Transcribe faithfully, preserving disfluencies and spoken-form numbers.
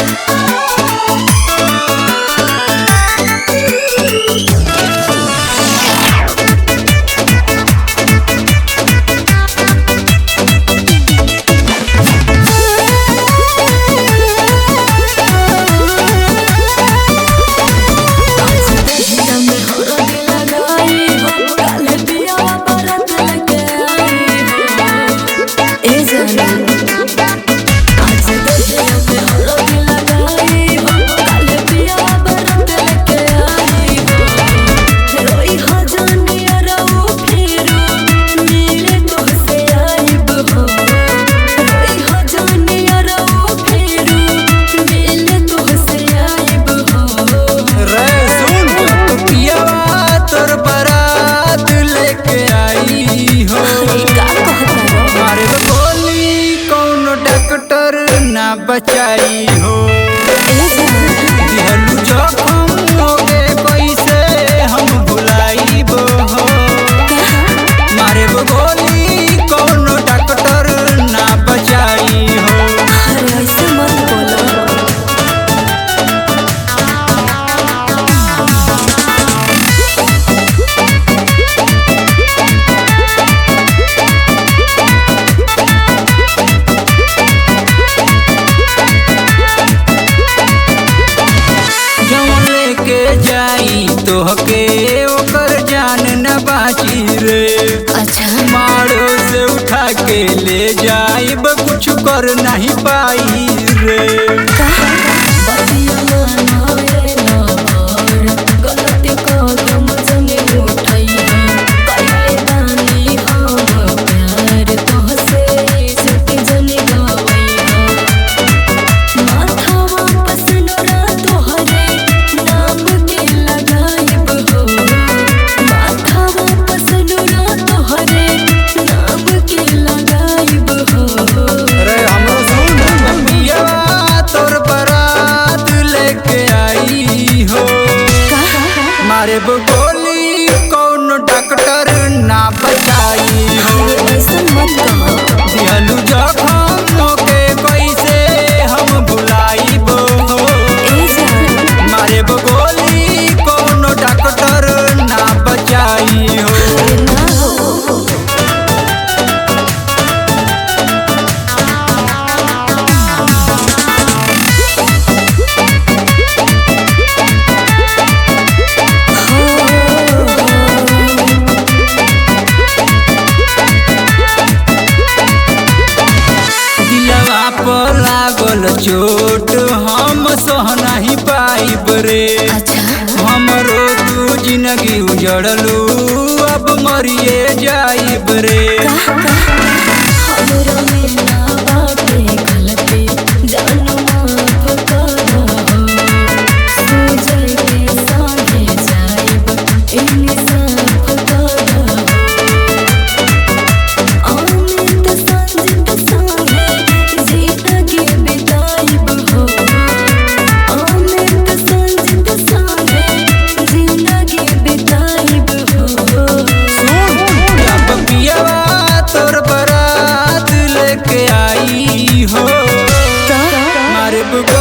बचाई हो दिहलू जखम होगे कैसे हम भुलाइब हो मारे गोली कौनो डॉक्टर ना बचाई हो। अरे ऐसे मत बोलो। तोहके ओकर जान न बाची रे। अच्छा मारो से उठा के ले जाइब कुछ कर नहीं पाई रे। मारे गोली कौन डॉक्टर ना बचाई हो दिहलू जखम होके कैसे हम भुलाइब हो मारे गोली कौन डॉक्टर ना बचाई हो। लागल चोट हम सह नहीं पाइब रे। अच्छा हमरो तू जिंदगी उजड़लू अब मरिए जाइब रे। हो मारे